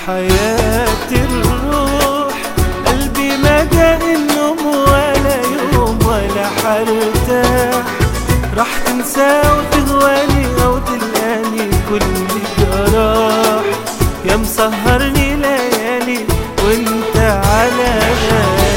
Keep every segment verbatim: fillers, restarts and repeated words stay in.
حياة الروح قلبي ما جاء النوم ولا يوم ولا حرتاح، راح تنسى وتهواني أو تلقاني كل جراح، يا مسهرني ليالي وانت على بالي.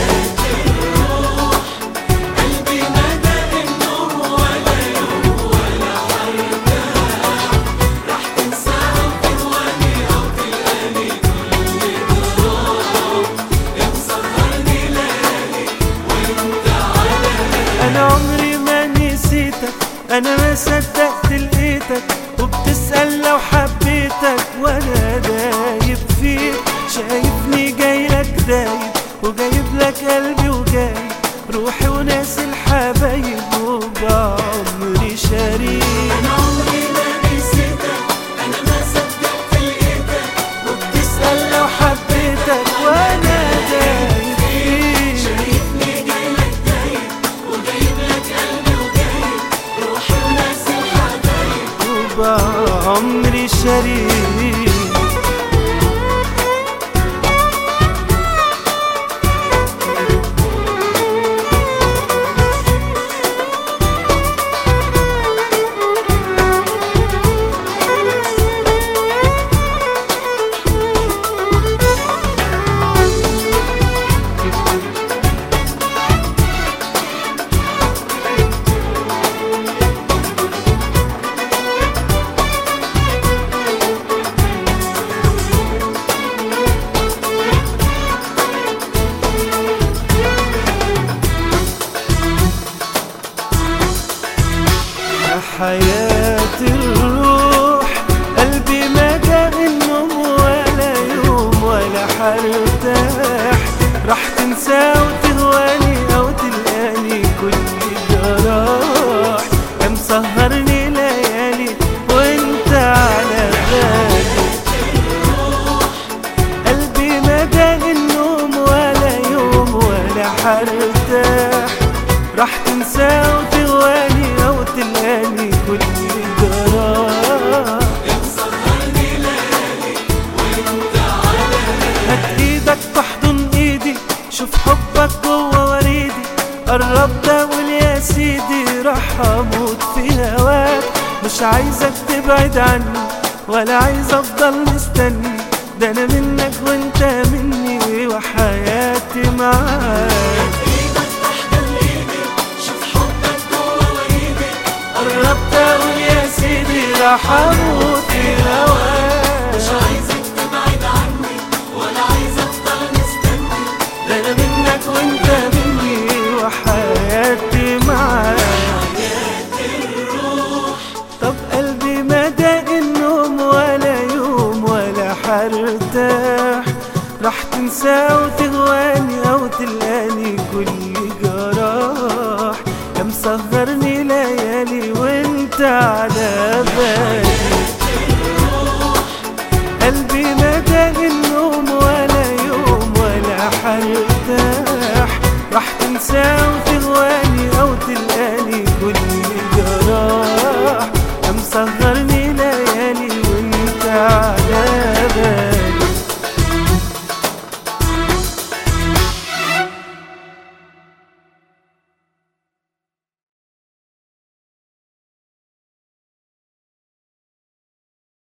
أنا عمري ما نسيتك، أنا ما صدقت لقيتك، وبتسأل لو حبيتك وأنا دايب فيك، شايفني جايلك دايب وجايب لك قلبي وجايب روحي وناس الحبايب وبعمري شريك. أنا عمري ما نسيتك، أنا ما صدقت لقيتك، وبتسأل لو حبيتك وأنا دايب فيك، شايفني جايلك دايب وجايب لك قلبي وجايب روحي وناس الحبايب وبعمري شريك. حياة الروح قلبي ما جاء النوم ولا يوم ولا حرتاح، راح تنسى وتهواني أو تلقاني كل جراح، يا مسهرني ليالي وانت على بالي. قلبي ما جاء النوم ولا يوم ولا حرتاح، راح تنسى وتهواني أو تلقاني كل جراح، يا مسهرني ليالي وانت على بالي. هات ايدك تحضن ايدي، شوف حبك جوه وريدي، قربت اقول يا سيدي راح اموت في هواك، مش عايزك تبعد عني ولا عايز افضل مستني، ده انا منك وانت مني وحياتي معاك. قربت اقول يا سيدي راح اموت في هواك، مش عايزك تبعد عني ولا عايز افضل مستني، ده انا منك وانت مني وحياتي معاك. طب قلبي ما داق النوم ولا يوم ولا حرتاح، راح تنسى وتهواني او تلقاني كل جراح، يا مسهرني ليالي وانت على بالي. قلبي ما داق النوم ولا يوم ولا حرتاح، راح تنسى وتهواني او تلقاني كل جراح، يا مسهرني ليالي وانت على بالي.